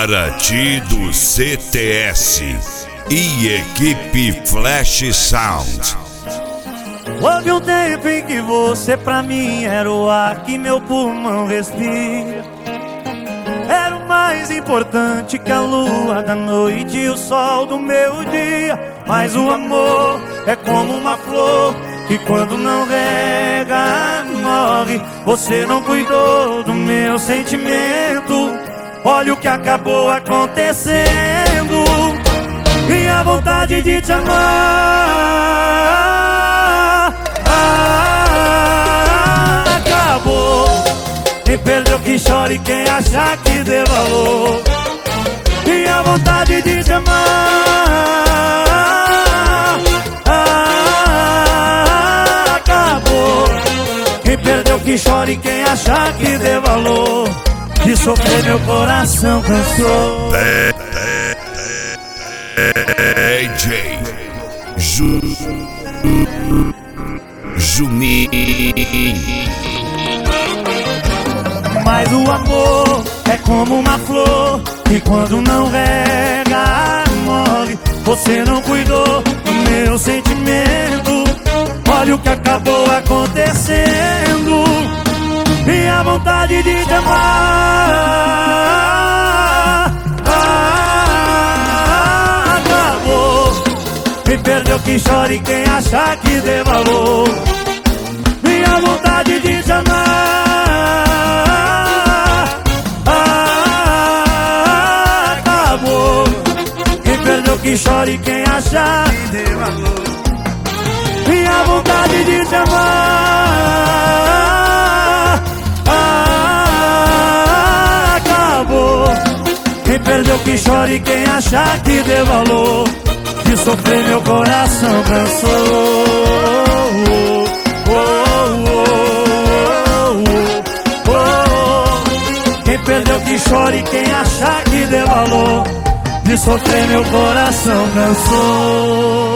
Para ti do CTS e equipe Flash Sound. Houve um tempo em que você pra mim era o ar que meu pulmão respira. Era o mais importante que a lua da noite e o sol do meu dia. Mas o amor é como uma flor que quando não rega morre. Você não cuidou do meu sentimento. Olha o que acabou acontecendo. Minha vontade de te amar acabou. Quem perdeu que chore, quem achar que dê valor. Minha vontade de te amar acabou. Quem perdeu que chore, quem achar que dê valor. De sofrer meu coração cansou. DJ Juninho. Mas o amor é como uma flor que quando não rega morre. Você não cuidou do meu sentimento. Olha o que acabou acontecendo. Minha vontade de te amar acabou. Quem perdeu que chore, quem achar que dê valor. Minha vontade de te amar acabou. Quem perdeu que chore, quem achar que dê valor. Minha vontade de te amar acabou. Quem perdeu que chore, quem achar que dê valor. De sofrer meu coração cansou. Quem perdeu que chore, quem achar que dê valor. De sofrer meu coração cansou.